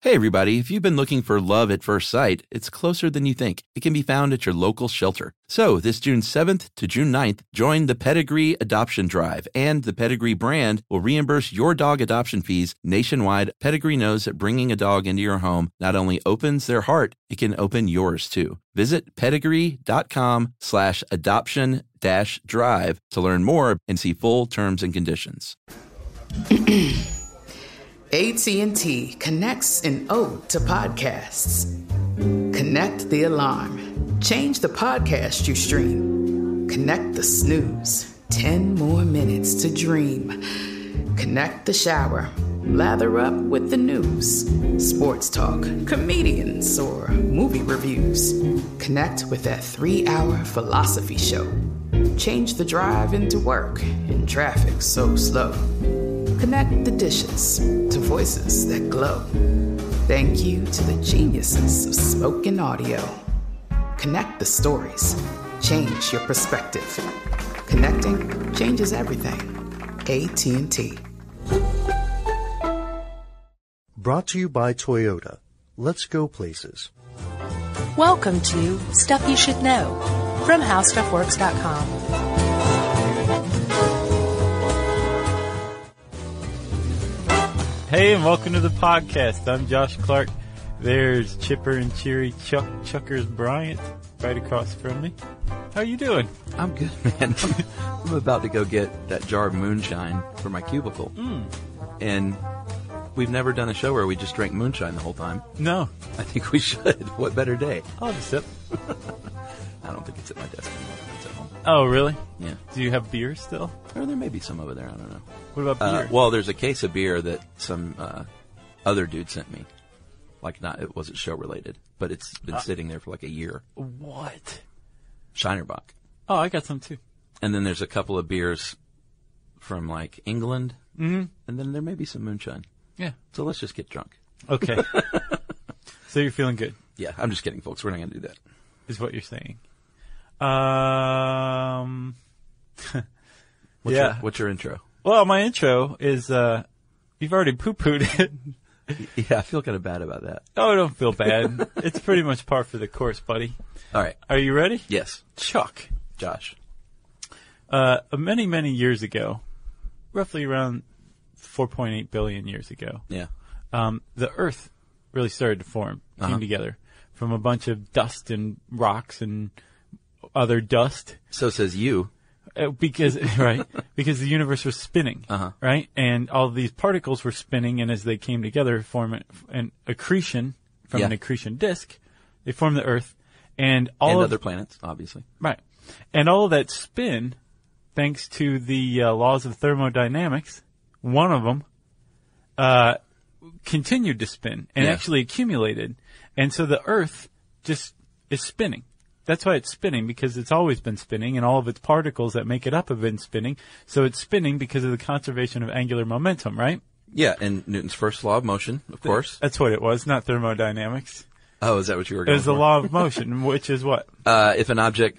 Hey everybody, if you've been looking for love at first sight, it's closer than you think. It can be found at your local shelter. So this June 7th to June 9th, join the Pedigree Adoption Drive, and the Pedigree brand will reimburse your dog adoption fees nationwide. Pedigree knows that bringing a dog into your home not only opens their heart, it can open yours too. Visit pedigree.com/adoption-drive to learn more and see full terms and conditions. AT&T connects an ode to podcasts. Connect the alarm. Change the podcast you stream. Connect the snooze. 10 more minutes to dream. Connect the shower. Lather up with the news. Sports talk, comedians, or movie reviews. Connect with that 3-hour philosophy show. Change the drive into work in traffic so slow. Connect the dishes to voices that glow. Thank you to the geniuses of spoken audio. Connect the stories. Change your perspective. Connecting changes everything. AT&T. Brought to you by Toyota. Let's go places. Welcome to Stuff You Should Know from HowStuffWorks.com. Hey, and welcome to the podcast. I'm Josh Clark. There's chipper and cheery Chuckers Bryant right across from me. How you doing? I'm good, man. I'm about to go get that jar of moonshine for my cubicle. And we've never done a show where we just drank moonshine the whole time. No. I think we should. What better day? I'll have a sip. I don't think it's at my desk anymore. It's at home. Oh, really? Yeah. Do you have beer still? Or there may be some over there. I don't know. What about beer? Well, there's a case of beer that some other dude sent me. It wasn't show related, but it's been sitting there for like a year. What? Shinerbach. Oh, I got some too. And then there's a couple of beers from like England. Mm-hmm. And then there may be some moonshine. Yeah. So let's just get drunk. Okay. So you're feeling good? Yeah, I'm just kidding, folks. We're not going to do that. Is what you're saying. What's your intro? Well, my intro is, you've already poo-pooed it. Yeah, I feel kind of bad about that. Oh, don't feel bad. It's pretty much par for the course, buddy. All right. Are you ready? Yes. Chuck. Josh. Many, many years ago, roughly around 4.8 billion years ago, Yeah. the Earth really started to form, came together from a bunch of dust and rocks and other dust. So says you. Because the universe was spinning, right? And all of these particles were spinning, and as they came together, form an accretion from an accretion disk. They formed the Earth, and other planets, obviously. Right. And all of that spin, thanks to the laws of thermodynamics, one of them continued to spin and actually accumulated. And so the Earth just is spinning. That's why it's spinning, because it's always been spinning, and all of its particles that make it up have been spinning. So it's spinning because of the conservation of angular momentum, right? Yeah, and Newton's first law of motion, of course. That's what it was, not thermodynamics. Oh, is that what you were going for? It was the law of motion, which is what? If an object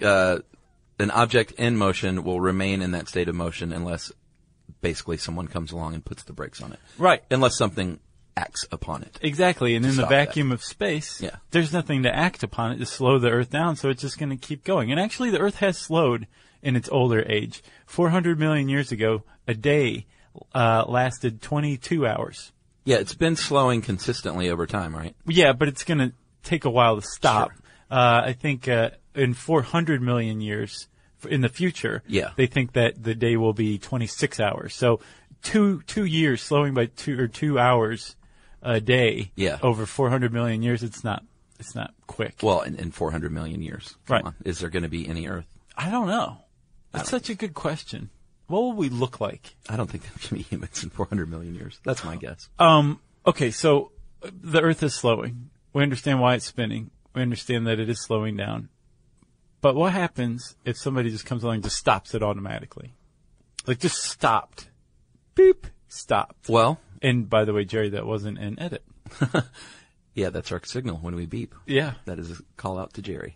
in motion will remain in that state of motion unless basically someone comes along and puts the brakes on it. Right. Unless something acts upon it. Exactly. And in the vacuum of space, there's nothing to act upon it to slow the Earth down, so it's just going to keep going. And actually, the Earth has slowed in its older age. 400 million years ago, a day lasted 22 hours. Yeah, it's been slowing consistently over time, right? Yeah, but it's going to take a while to stop. Sure. I think in 400 million years in the future, they think that the day will be 26 hours. So 2 years slowing by 2 hours a day over 400 million years, it's not quick. Well, in 400 million years. Right. On. Is there going to be any Earth? I don't know. That's such a good question. What will we look like? I don't think there can be humans in 400 million years. That's my guess. Okay, so the Earth is slowing. We understand why it's spinning. We understand that it is slowing down. But what happens if somebody just comes along and just stops it automatically? Like, just stopped. Beep. Stopped. Well. And by the way, Jerry, that wasn't an edit. Yeah, that's our signal when we beep. Yeah. That is a call out to Jerry.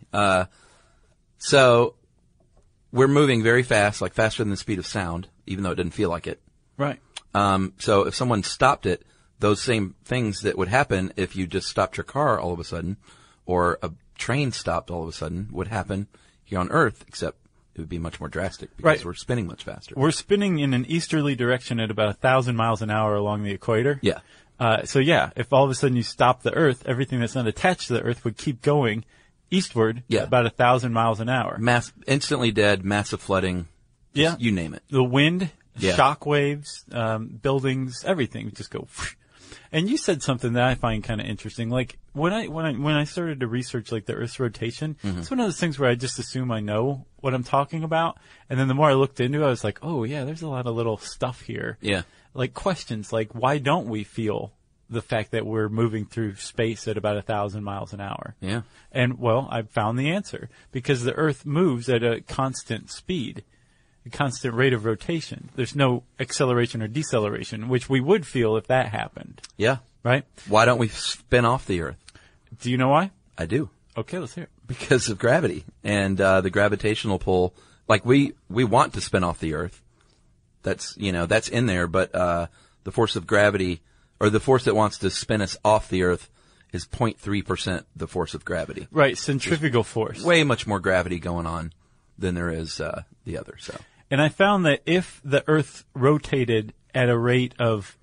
So we're moving very fast, like faster than the speed of sound, even though it didn't feel like it. Right. So if someone stopped it, those same things that would happen if you just stopped your car all of a sudden, or a train stopped all of a sudden, would happen here on Earth, except it would be much more drastic because we're spinning much faster. We're spinning in an easterly direction at about 1,000 miles an hour along the equator. Yeah. So if all of a sudden you stop the Earth, everything that's not attached to the Earth would keep going eastward at about 1,000 miles an hour. Instantly dead, massive flooding. You name it. The wind, shock waves, buildings, everything would just go. And you said something that I find kind of interesting. Like when I started to research like the Earth's rotation, it's one of those things where I just assume I know what I'm talking about, and then the more I looked into it, I was like, oh yeah, there's a lot of little stuff here. Yeah. Like questions like, why don't we feel the fact that we're moving through space at about 1,000 miles an hour? Yeah. And well, I found the answer. Because the Earth moves at a constant speed, a constant rate of rotation. There's no acceleration or deceleration, which we would feel if that happened. Yeah. Right? Why don't we spin off the Earth? Do you know why? I do. Okay, let's hear it. Because of gravity and the gravitational pull. Like we want to spin off the Earth. That's in there, but the force of gravity, or the force that wants to spin us off the Earth, is 0.3% the force of gravity. Right, centrifugal force. Way much more gravity going on than there is the other. So. And I found that if the Earth rotated at a rate of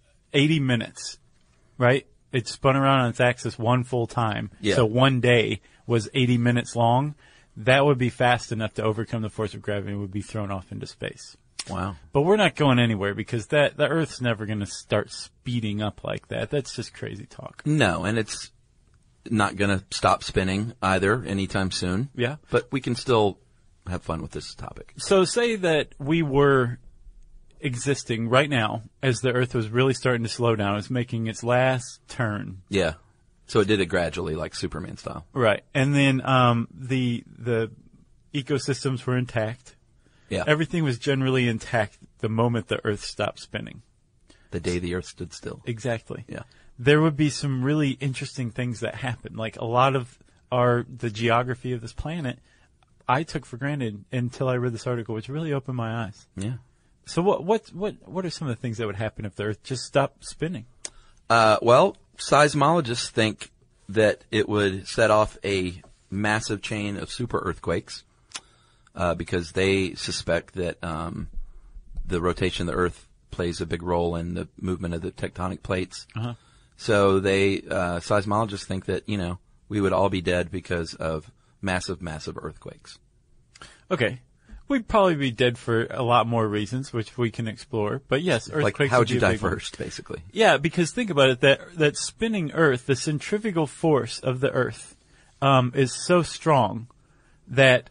80 minutes, right? It spun around on its axis one full time. Yeah. So one day was 80 minutes long. That would be fast enough to overcome the force of gravity and would be thrown off into space. Wow. But we're not going anywhere because the Earth's never going to start speeding up like that. That's just crazy talk. No, and it's not going to stop spinning either anytime soon. Yeah. But we can still have fun with this topic. So say that we were existing right now as the Earth was really starting to slow down. It was making its last turn. Yeah. So it did it gradually, like Superman style. Right. And then the ecosystems were intact. Yeah. Everything was generally intact the moment the Earth stopped spinning. The day the Earth stood still. Exactly. Yeah. There would be some really interesting things that happen. Like a lot of the geography of this planet, I took for granted until I read this article, which really opened my eyes. Yeah. So what are some of the things that would happen if the Earth just stopped spinning? Well, seismologists think that it would set off a massive chain of super earthquakes. Because they suspect that the rotation of the Earth plays a big role in the movement of the tectonic plates. Uh-huh. So seismologists think that, we would all be dead because of massive, massive earthquakes. Okay. We'd probably be dead for a lot more reasons, which we can explore. But yes, earthquakes like, how would you die one. first, basically? Yeah, because think about it, that spinning Earth, the centrifugal force of the Earth, is so strong that,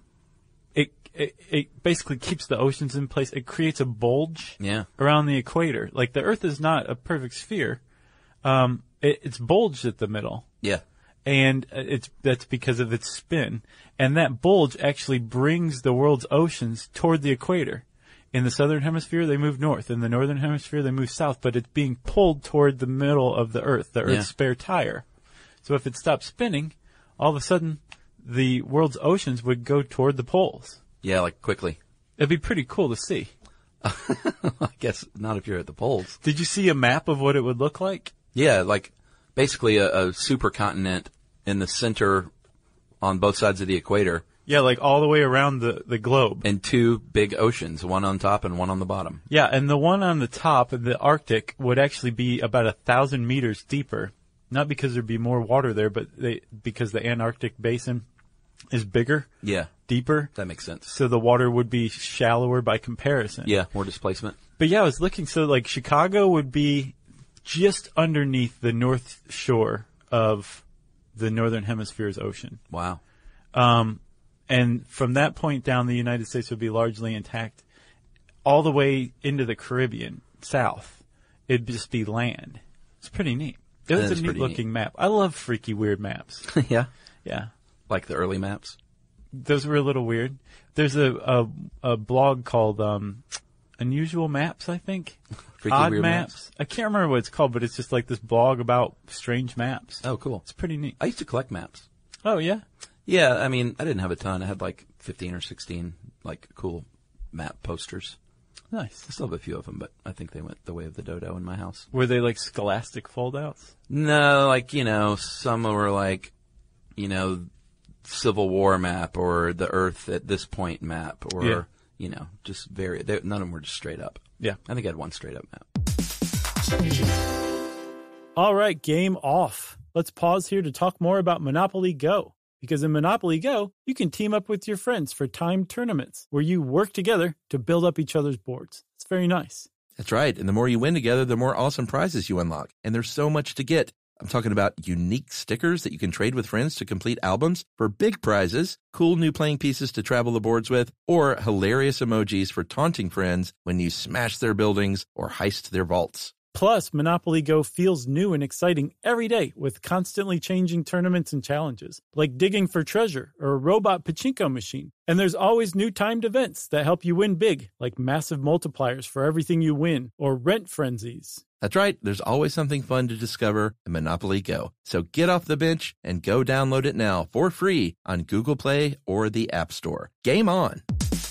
it basically keeps the oceans in place. It creates a bulge around the equator. Like the Earth is not a perfect sphere. It's bulged at the middle. Yeah. And that's because of its spin. And that bulge actually brings the world's oceans toward the equator. In the southern hemisphere, they move north. In the northern hemisphere, they move south. But it's being pulled toward the middle of the Earth, the Earth's spare tire. So if it stopped spinning, all of a sudden, the world's oceans would go toward the poles. Yeah, like quickly. It'd be pretty cool to see. I guess not if you're at the poles. Did you see a map of what it would look like? Yeah, like basically a supercontinent in the center on both sides of the equator. Yeah, like all the way around the globe. And two big oceans, one on top and one on the bottom. Yeah, and the one on the top, the Arctic, would actually be about 1,000 meters deeper. Not because there'd be more water there, but because the Antarctic basin is bigger. Yeah. Deeper. That makes sense. So the water would be shallower by comparison. Yeah, more displacement. But yeah, I was looking, so like Chicago would be just underneath the north shore of the northern hemisphere's ocean. Wow. And from that point down, the United States would be largely intact. All the way into the Caribbean, south, it'd just be land. It's pretty neat. It was a neat looking map. I love freaky weird maps. Yeah? Yeah. Like the early maps? Those were a little weird. There's a blog called Unusual Maps, I think. Freaky Odd weird maps. I can't remember what it's called, but it's just like this blog about strange maps. Oh, cool. It's pretty neat. I used to collect maps. Oh, yeah? Yeah, I mean, I didn't have a ton. I had like 15 or 16 like cool map posters. Nice. I still have a few of them, but I think they went the way of the dodo in my house. Were they like Scholastic foldouts? No, like, some were like, Civil War map or the Earth at this point map or, just none of them were just straight up. Yeah. I think I had one straight up map. All right, game off. Let's pause here to talk more about Monopoly Go. Because in Monopoly Go, you can team up with your friends for timed tournaments where you work together to build up each other's boards. It's very nice. That's right. And the more you win together, the more awesome prizes you unlock. And there's so much to get. I'm talking about unique stickers that you can trade with friends to complete albums for big prizes, cool new playing pieces to travel the boards with, or hilarious emojis for taunting friends when you smash their buildings or heist their vaults. Plus, Monopoly Go feels new and exciting every day with constantly changing tournaments and challenges, like digging for treasure or a robot pachinko machine. And there's always new timed events that help you win big, like massive multipliers for everything you win or rent frenzies. That's right. There's always something fun to discover in Monopoly Go. So get off the bench and go download it now for free on Google Play or the App Store. Game on!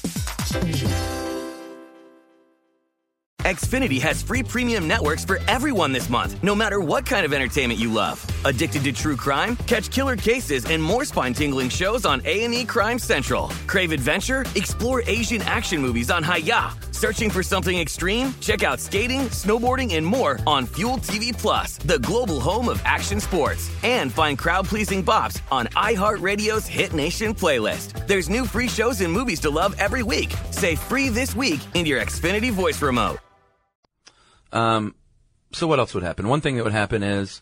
Xfinity has free premium networks for everyone this month, no matter what kind of entertainment you love. Addicted to true crime? Catch killer cases and more spine-tingling shows on A&E Crime Central. Crave adventure? Explore Asian action movies on Hi-Ya. Searching for something extreme? Check out skating, snowboarding, and more on Fuel TV Plus, the global home of action sports. And find crowd-pleasing bops on iHeartRadio's Hit Nation playlist. There's new free shows and movies to love every week. Say free this week in your Xfinity voice remote. So what else would happen? One thing that would happen is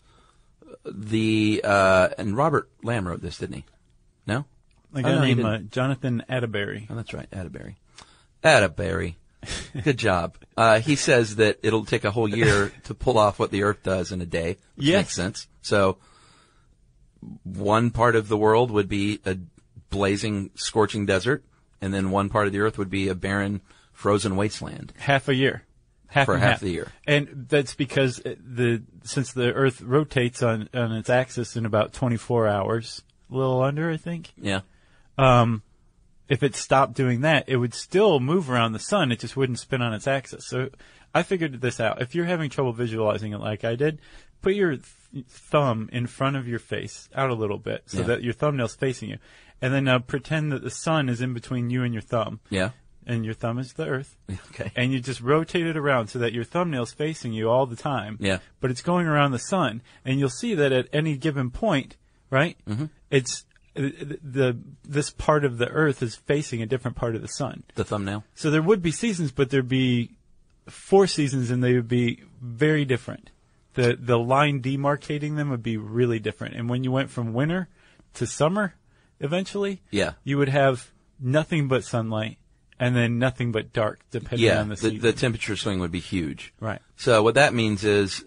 and Robert Lamb wrote this, didn't he? No? A guy named Jonathan Atterbury. Oh, that's right, Atterbury. Atterbury. Good job. He says that it'll take a whole year to pull off what the Earth does in a day, which makes sense. So one part of the world would be a blazing, scorching desert, and then one part of the Earth would be a barren, frozen wasteland. Half a year. Half the year. And that's because since the Earth rotates on its axis in about 24 hours, a little under, I think. Yeah. If it stopped doing that, it would still move around the sun. It just wouldn't spin on its axis. So I figured this out. If you're having trouble visualizing it like I did, put your thumb in front of your face out a little bit so that your thumbnail's facing you. And then pretend that the sun is in between you and your thumb. Yeah. And your thumb is the Earth. Okay. And you just rotate it around so that your thumbnail's facing you all the time. Yeah. But it's going around the sun. And you'll see that at any given point, right? Mm-hmm. It's this part of the Earth is facing a different part of the sun. The thumbnail. So there would be seasons, but there'd be 4 seasons and they would be very different. The line demarcating them would be really different. And when you went from winter to summer, eventually, you would have nothing but sunlight. And then nothing but dark, depending on the season. The temperature swing would be huge. Right. So what that means is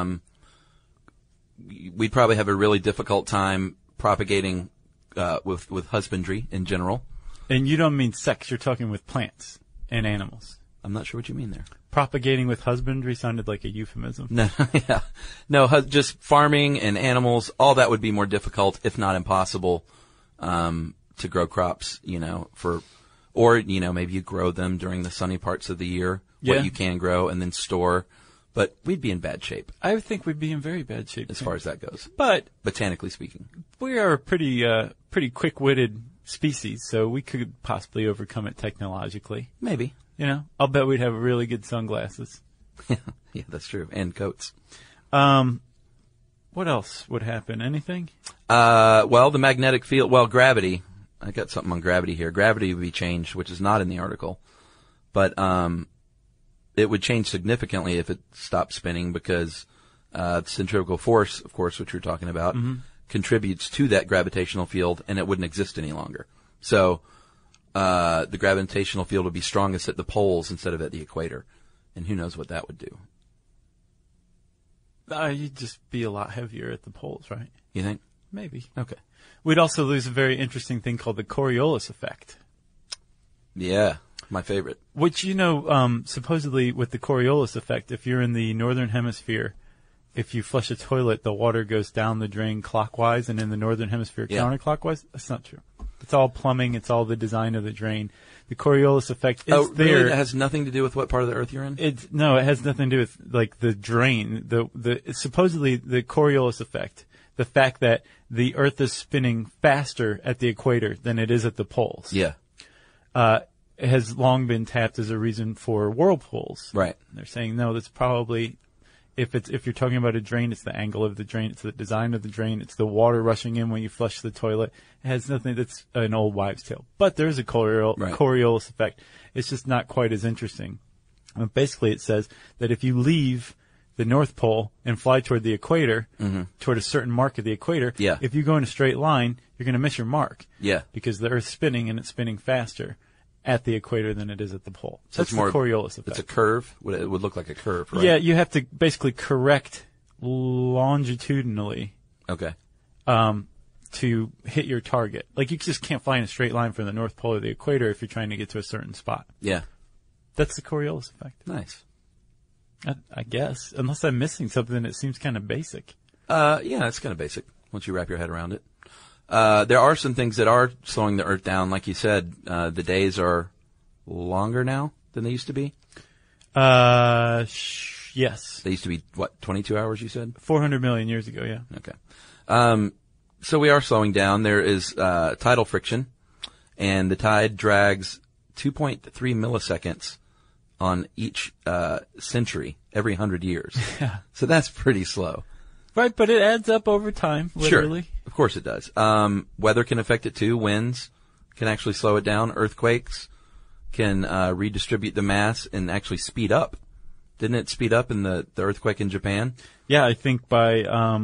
we'd probably have a really difficult time propagating with husbandry in general. And you don't mean sex. You're talking with plants and animals. I'm not sure what you mean there. Propagating with husbandry sounded like a euphemism. No, just farming and animals, all that would be more difficult, if not impossible, to grow crops, or, maybe you grow them during the sunny parts of the year, what you can grow, and then store. But we'd be in bad shape. I think we'd be in very bad shape. As far as that goes. But botanically speaking. We are a pretty quick-witted species, so we could possibly overcome it technologically. Maybe. I'll bet we'd have really good sunglasses. Yeah, that's true. And coats. What else would happen? Anything? The magnetic field, gravity. I got something on gravity here. Gravity would be changed, which is not in the article. But it would change significantly if it stopped spinning because centrifugal force, of course, which you're talking about, contributes to that gravitational field, and it wouldn't exist any longer. So the gravitational field would be strongest at the poles instead of at the equator. And who knows what that would do. You'd just be a lot heavier at the poles, right? You think? Maybe. Okay. We'd also lose a very interesting thing called the Coriolis effect. Yeah, my favorite. Which, supposedly with the Coriolis effect, if you're in the northern hemisphere, if you flush a toilet, the water goes down the drain clockwise, and in the northern hemisphere counterclockwise. That's not true. It's all plumbing. It's all the design of the drain. The Coriolis effect is there. Really? It has nothing to do with what part of the Earth you're in? It has nothing to do with like the drain. Supposedly the Coriolis effect, the fact that the Earth is spinning faster at the equator than it is at the poles. Yeah. Has long been tapped as a reason for whirlpools. Right. They're saying no, that's probably if you're talking about a drain, it's the angle of the drain, it's the design of the drain, it's the water rushing in when you flush the toilet. It has nothing. That's an old wives' tale. But there is a Coriolis effect. It's just not quite as interesting. And basically, it says that if you leave the North Pole and fly toward the equator, toward a certain mark of the equator, if you go in a straight line, you're going to miss your mark. Yeah. Because the Earth's spinning and it's spinning faster at the equator than it is at the pole. So that's the Coriolis effect. It's a curve? It would look like a curve, right? Yeah, you have to basically correct longitudinally. Okay. To hit your target. Like, you just can't fly in a straight line from the North Pole to the equator if you're trying to get to a certain spot. Yeah. That's the Coriolis effect. Nice. I guess. Unless I'm missing something that seems kind of basic. Yeah, it's kind of basic once you wrap your head around it. There are some things that are slowing the Earth down. Like you said, the days are longer now than they used to be? Yes. They used to be, 22 hours, you said? 400 million years ago, yeah. Okay. So we are slowing down. There is tidal friction, and the tide drags 2.3 milliseconds on each century every 100 years. Yeah. So that's pretty slow. Right, but it adds up over time, literally. Sure. Of course it does. Weather can affect it too. Winds can actually slow it down. Earthquakes can redistribute the mass and actually speed up. Didn't it speed up in the earthquake in Japan? Yeah, I think by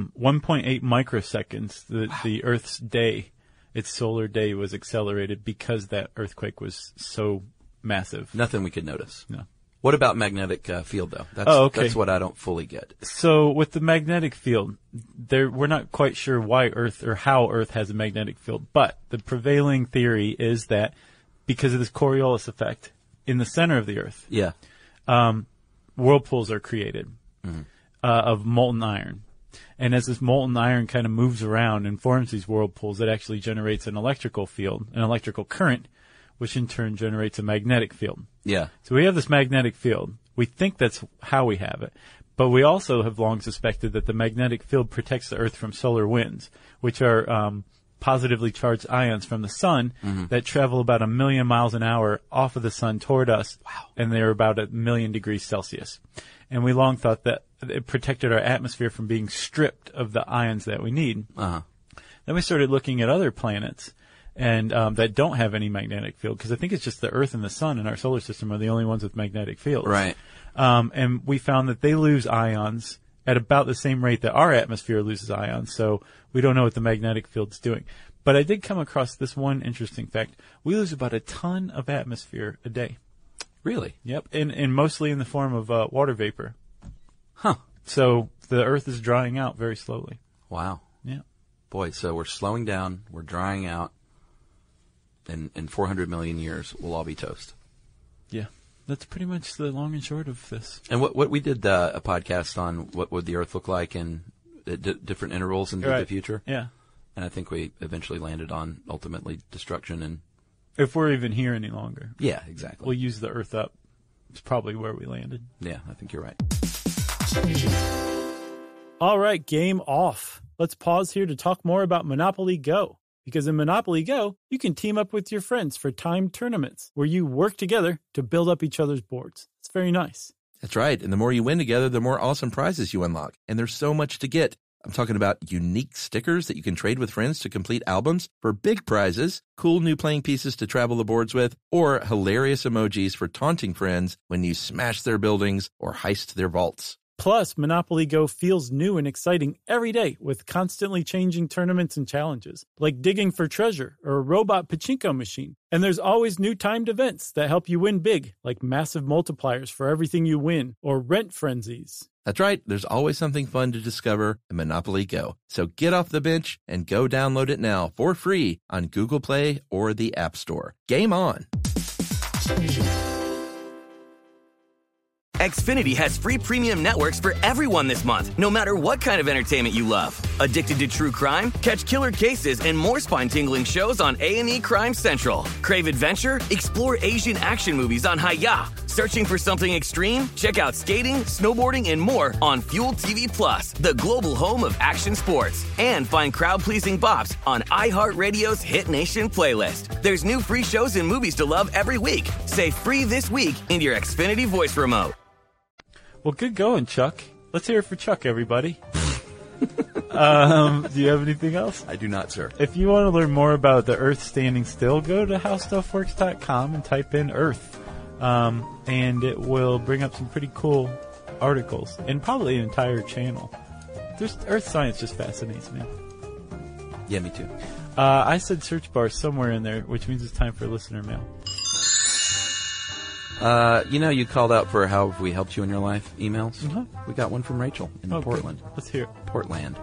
1.8 microseconds, the Earth's day, its solar day, was accelerated because that earthquake was so massive. Nothing we could notice. No. What about magnetic field, though? That's what I don't fully get. So with the magnetic field, we're not quite sure why Earth or how Earth has a magnetic field, but the prevailing theory is that because of this Coriolis effect in the center of the Earth, whirlpools are created of molten iron. And as this molten iron kind of moves around and forms these whirlpools, it actually generates an electrical field, an electrical current, which in turn generates a magnetic field. Yeah. So we have this magnetic field. We think that's how we have it. But we also have long suspected that the magnetic field protects the Earth from solar winds, which are positively charged ions from the sun that travel about 1 million miles an hour off of the sun toward us. Wow. And they're about 1 million degrees Celsius. And we long thought that it protected our atmosphere from being stripped of the ions that we need. Uh-huh. Then we started looking at other planets and that don't have any magnetic field, because I think it's just the Earth and the Sun in our solar system are the only ones with magnetic fields. Right. And we found that they lose ions at about the same rate that our atmosphere loses ions, so we don't know what the magnetic field's doing. But I did come across this one interesting fact. We lose about 1 ton of atmosphere a day. Really? Yep, and mostly in the form of water vapor. Huh. So the Earth is drying out very slowly. Wow. Yeah. Boy, so we're slowing down, we're drying out. In 400 million years, we'll all be toast. Yeah, that's pretty much the long and short of this. And what we did a podcast on what would the Earth look like in different intervals into the future. Yeah. And I think we eventually landed on ultimately destruction and... If we're even here any longer. Yeah, exactly. We'll use the Earth up. It's probably where we landed. Yeah, I think you're right. All right, game off. Let's pause here to talk more about Monopoly Go. Because in Monopoly Go, you can team up with your friends for timed tournaments where you work together to build up each other's boards. It's very nice. That's right. And the more you win together, the more awesome prizes you unlock. And there's so much to get. I'm talking about unique stickers that you can trade with friends to complete albums for big prizes, cool new playing pieces to travel the boards with, or hilarious emojis for taunting friends when you smash their buildings or heist their vaults. Plus, Monopoly Go feels new and exciting every day with constantly changing tournaments and challenges, like digging for treasure or a robot pachinko machine. And there's always new timed events that help you win big, like massive multipliers for everything you win or rent frenzies. That's right. There's always something fun to discover in Monopoly Go. So get off the bench and go download it now for free on Google Play or the App Store. Game on. Xfinity has free premium networks for everyone this month, no matter what kind of entertainment you love. Addicted to true crime? Catch killer cases and more spine-tingling shows on A&E Crime Central. Crave adventure? Explore Asian action movies on Hi-Ya. Searching for something extreme? Check out skating, snowboarding, and more on Fuel TV Plus, the global home of action sports. And find crowd-pleasing bops on iHeartRadio's Hit Nation playlist. There's new free shows and movies to love every week. Say free this week in your Xfinity voice remote. Well, good going, Chuck. Let's hear it for Chuck, everybody. Do you have anything else? I do not, sir. If you want to learn more about the Earth standing still, go to howstuffworks.com and type in Earth. And it will bring up some pretty cool articles and probably an entire channel. Earth science just fascinates me. Yeah, me too. I said search bar somewhere in there, which means it's time for listener mail. You called out for how have we helped you in your life emails. Mm-hmm. We got one from Rachel in Portland. Good. Let's hear it. Portland.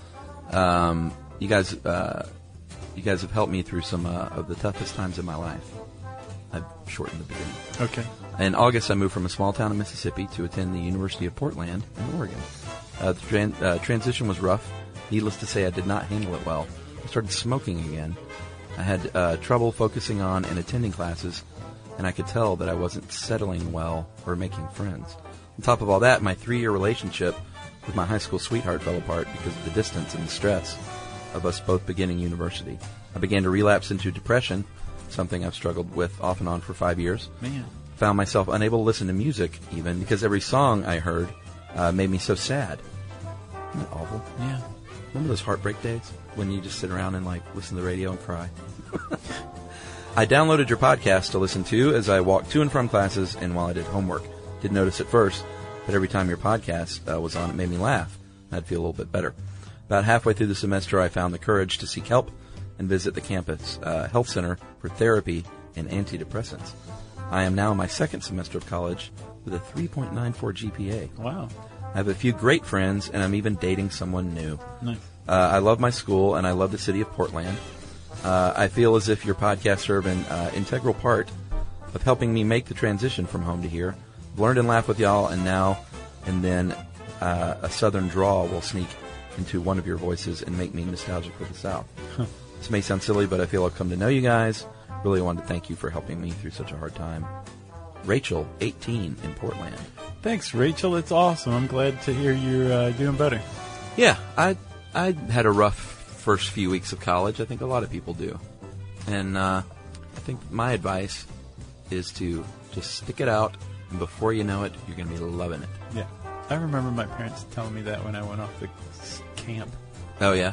You guys have helped me through some of the toughest times in my life. I've shortened the beginning. Okay. In August, I moved from a small town in Mississippi to attend the University of Portland in Oregon. The transition was rough. Needless to say, I did not handle it well. I started smoking again. I had trouble focusing on and attending classes, and I could tell that I wasn't settling well or making friends. On top of all that, my 3-year relationship with my high school sweetheart fell apart because of the distance and the stress of us both beginning university. I began to relapse into depression, something I've struggled with off and on for 5 years. Man. Found myself unable to listen to music, even, because every song I heard made me so sad. Isn't that awful? Yeah. Remember those heartbreak days when you just sit around and, listen to the radio and cry? I downloaded your podcast to listen to as I walked to and from classes and while I did homework. Didn't notice at first, but every time your podcast was on, it made me laugh. I'd feel a little bit better. About halfway through the semester, I found the courage to seek help and visit the campus health center for therapy and antidepressants. I am now in my second semester of college with a 3.94 GPA. Wow. I have a few great friends, and I'm even dating someone new. Nice. I love my school, and I love the city of Portland. I feel as if your podcast serve an integral part of helping me make the transition from home to here. I've learned and laughed with y'all, and now and then a southern drawl will sneak into one of your voices and make me nostalgic for the South. This may sound silly, but I feel I've come to know you guys. Really wanted to thank you for helping me through such a hard time. Rachel, 18, in Portland. Thanks, Rachel. It's awesome. I'm glad to hear you're doing better. Yeah, I had a rough first few weeks of college. I think a lot of people do. And I think my advice is to just stick it out, and before you know it, you're going to be loving it. Yeah. I remember my parents telling me that when I went off the camp. Oh, yeah?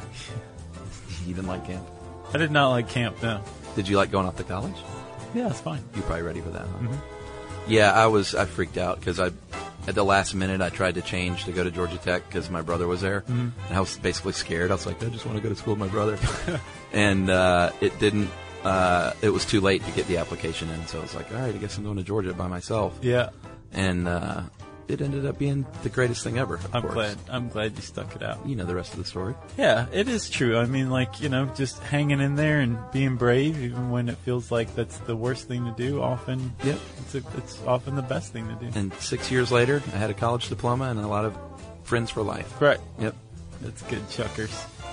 You didn't like camp? I did not like camp, no. Did you like going off to college? Yeah, it's fine. You're probably ready for that, huh? Mm-hmm. Yeah, I freaked out because at the last minute I tried to change to go to Georgia Tech because my brother was there. Mm-hmm. And I was basically scared. I was like, I just want to go to school with my brother. And it didn't, it was too late to get the application in. So I was like, all right, I guess I'm going to Georgia by myself. Yeah. And it ended up being the greatest thing ever, of course. I'm glad you stuck it out. You know the rest of the story. Yeah, it is true. I mean, just hanging in there and being brave, even when it feels like that's the worst thing to do, often, yep. It's often the best thing to do. And 6 years later, I had a college diploma and a lot of friends for life. Right. Yep. That's good, Chuckers.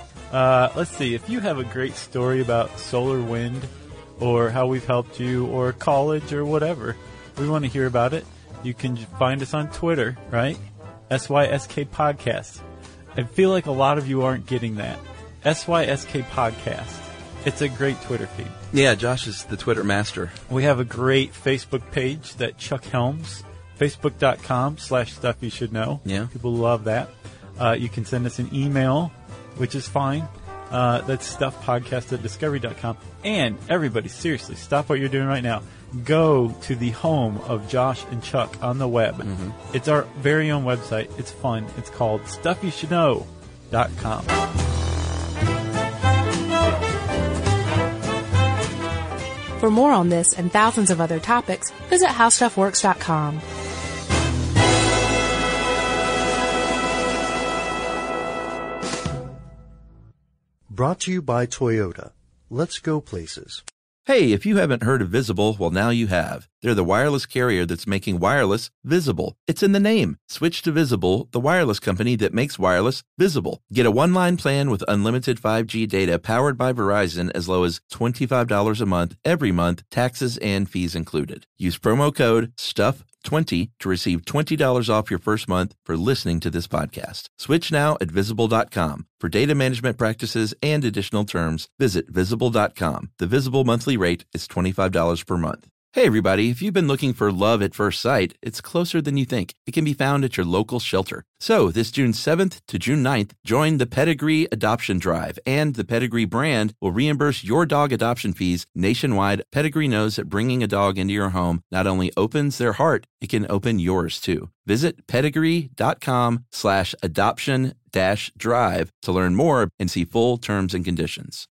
Let's see. If you have a great story about solar wind or how we've helped you or college or whatever, we want to hear about it. You can find us on Twitter, right? SYSK Podcast. I feel like a lot of you aren't getting that. SYSK Podcast. It's a great Twitter feed. Yeah, Josh is the Twitter master. We have a great Facebook page that Chuck helms. Facebook.com/Stuff You Should Know. Yeah. People love that. You can send us an email, which is fine. That's stuffpodcast@discovery.com. And everybody, seriously, stop what you're doing right now. Go to the home of Josh and Chuck on the web. Mm-hmm. It's our very own website. It's fun. It's called StuffYouShouldKnow.com. For more on this and thousands of other topics, visit HowStuffWorks.com. Brought to you by Toyota. Let's go places. Hey, if you haven't heard of Visible, well, now you have. They're the wireless carrier that's making wireless visible. It's in the name. Switch to Visible, the wireless company that makes wireless visible. Get a one-line plan with unlimited 5G data powered by Verizon as low as $25 a month, every month, taxes and fees included. Use promo code STUFF20 to receive $20 off your first month for listening to this podcast. Switch now at Visible.com. For data management practices and additional terms, visit Visible.com. The Visible monthly rate is $25 per month. Hey everybody, if you've been looking for love at first sight, it's closer than you think. It can be found at your local shelter. So this June 7th to June 9th, join the Pedigree Adoption Drive, and the Pedigree brand will reimburse your dog adoption fees nationwide. Pedigree knows that bringing a dog into your home not only opens their heart, it can open yours too. Visit pedigree.com/adoption-drive to learn more and see full terms and conditions.